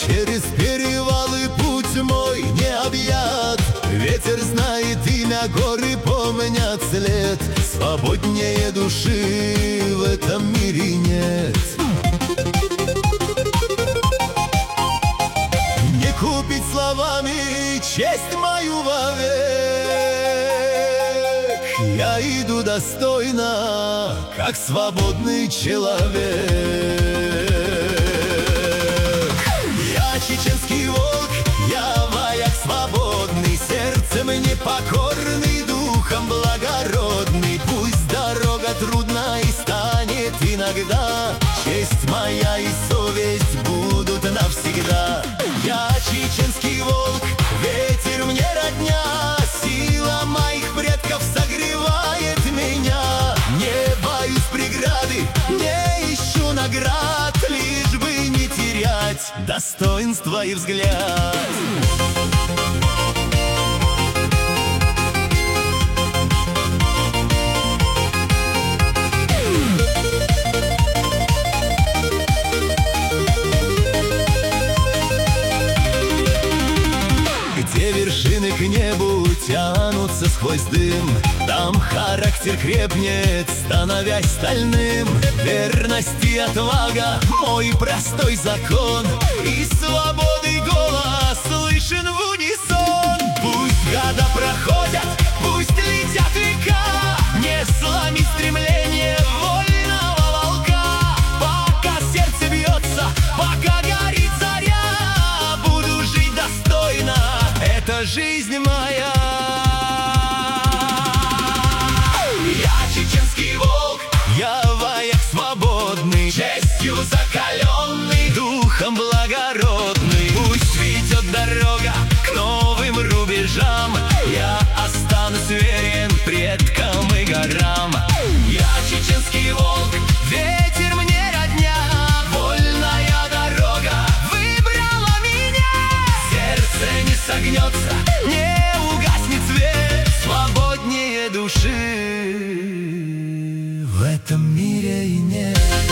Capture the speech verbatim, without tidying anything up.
Через перевалы путь мой не объят. Ветер знает имя, горы помнят след. Свободнее души в этом мире нет. Не купить словами честь мою вовек. Я иду достойно, как свободный человек. Я чеченский волк, я вояк свободный, сердцем непокорный, духом благородный. Пусть дорога трудна и станет иногда, честь моя и совесть будут навсегда. Я чеченский волк, ветер мне родня, сила моих предков согревает меня. Не боюсь преграды, не ищу наград, лишь бы не терять достоинство и взгляд. Где вершины к небу тянутся сквозь дым, там характер крепнет, становясь стальным. Верность и отвага — мой простой закон, и свободы голос слышен в унисон. Пусть года проходят, пусть летят века, не сломить стремление вольного волка. Пока сердце бьется, пока горит заря, буду жить достойно, это жизнь моя. Я чеченский волк, я вояк свободный, честью закаленный, духом благородный. Пусть ведет дорога к новым рубежам, я останусь верен предкам и горам. Я чеченский волк, ветер мне родня, вольная дорога выбрала меня. Сердце не согнется, не угаснет свет, свободнее души в этом мире и нет.